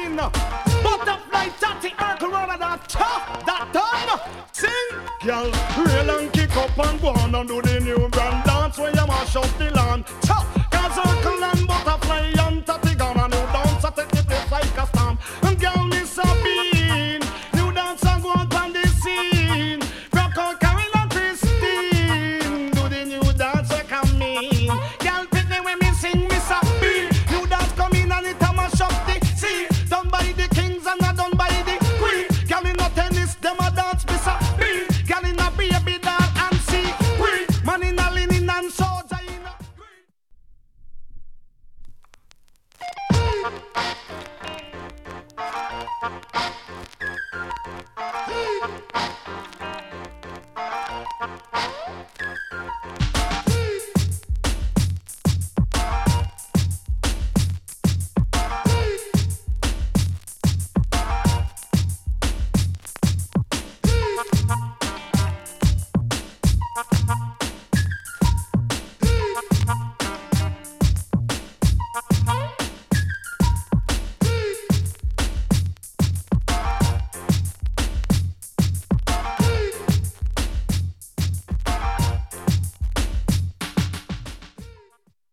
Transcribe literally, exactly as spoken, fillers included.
wine. Butterfly, tatty, Urkel, runner, that top, that done. Sing, girl, real and kick up and go on and do the new brand dance where you mash up the land. Top, cause Urkel and Butterfly